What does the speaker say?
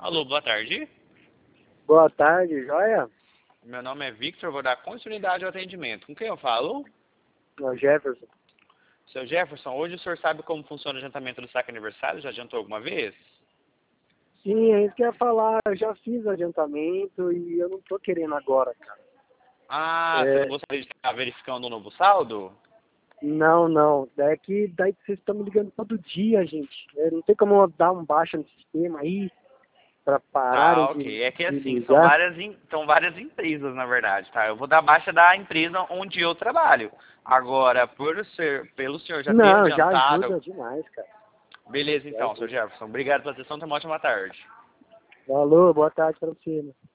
Alô, boa tarde. Boa tarde, joia? Meu nome é Victor, vou dar continuidade ao atendimento. Com quem eu falo? É o Jefferson. Seu Jefferson, hoje o senhor sabe como funciona o adiantamento do saque aniversário? Já adiantou alguma vez? Sim, é isso que eu ia falar. Eu já fiz o adiantamento e eu não tô querendo agora, cara. Ah, você não É, gostaria de estar verificando um novo saldo? não. Daí que vocês estão me ligando todo dia, gente. Não tem como eu dar um baixa no sistema aí pra pararem Ah, de, ok. É que de assim, são ligar. são várias empresas, na verdade, tá? Eu vou dar baixa da empresa onde eu trabalho. Agora, pelo senhor já ter Não, já adiantado... ajuda demais, cara. Beleza Já então, seu ajuda. Jefferson. Obrigado pela atenção, tenha uma ótima tarde. Falou, boa tarde pra você, né?